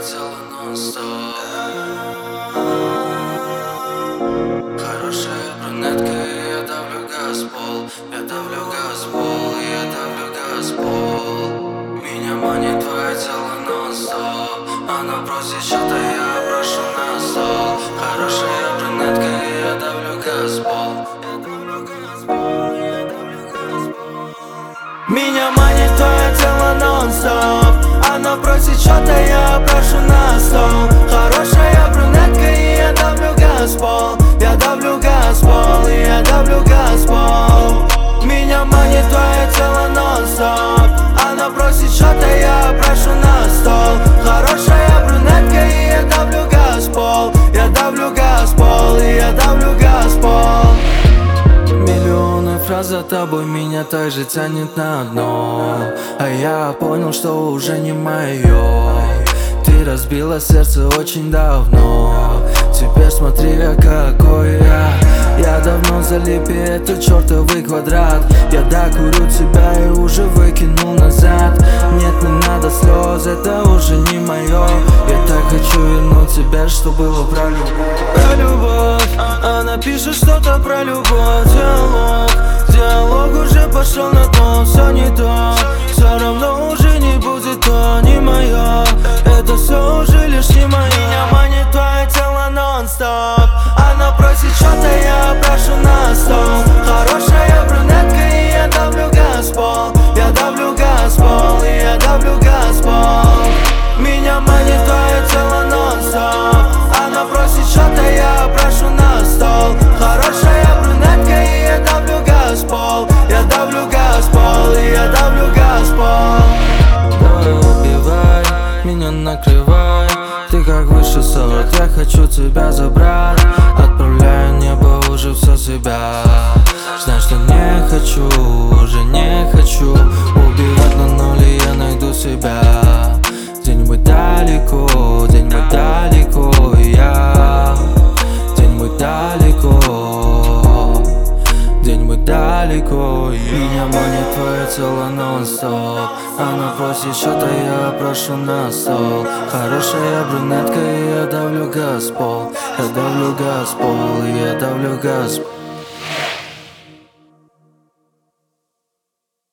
тело нон-стоп. Хорошая брюнетка, и я давлю газ-пол. Я давлю газ-пол, я давлю газ-пол. Меня манит твое тело нон-стоп. Она просит что-то, я прошу на стол. Хорошая брюнетка, и я давлю газ-пол. Меня манит твое тело нон-стоп. Она просит что-то, я прошу на стол. Хорошая брюнетка, и я давлю газ-пол. Я давлю газ-пол, и я давлю газ-пол. Меня манит твое тело нон-стоп. Она просит что-то, я прошу на стол. Хорошая брюнетка, и я давлю газ-пол. Я давлю газ-пол, и я давлю газ-пол. Миллионы фраз за тобой меня также тянет на дно. А я понял, что уже не мое. Ты разбила сердце очень давно. Теперь смотри, какой я. Я давно залип, и это чертовый квадрат. Я докурю тебя и уже выкинул назад. Нет, не надо слез, это уже не мое. Я так хочу вернуть тебя, что было про любовь. Про любовь, она пишет что-то про любовь. Диалог уже пошел на дно. Все не то, все равно уже не будет то, не мое. Это все уже лишь не мое. Меня манит твое тело нон-стоп. Она просит что-то, я прошу на стол. Хорошая брюнетка, и я давлю газ-пол. Я давлю газ-пол, и я давлю газ-пол. Меня манит твое тело нон-стоп. Она просит что-то, я прошу на стол. Хорошая брюнетка, и я давлю газ-пол. Я давлю газ-пол, и я давлю газ-пол. Давай убивай, меня накрывай. Ты как высший сорт, я хочу тебя забрать. Отправляю небо уже все себя. Знай, что не хочу, уже не хочу убивать на нуле, я найду себя. Где-нибудь далеко, где-нибудь далеко я. Где-нибудь далеко, где-нибудь далеко я. Меня манит твое тело нон-стоп. Она просит что-то, я прошу на стол. Хорошая брюнетка, и я давлю газ-пол. Я давлю газ-пол, и я давлю газ-пол.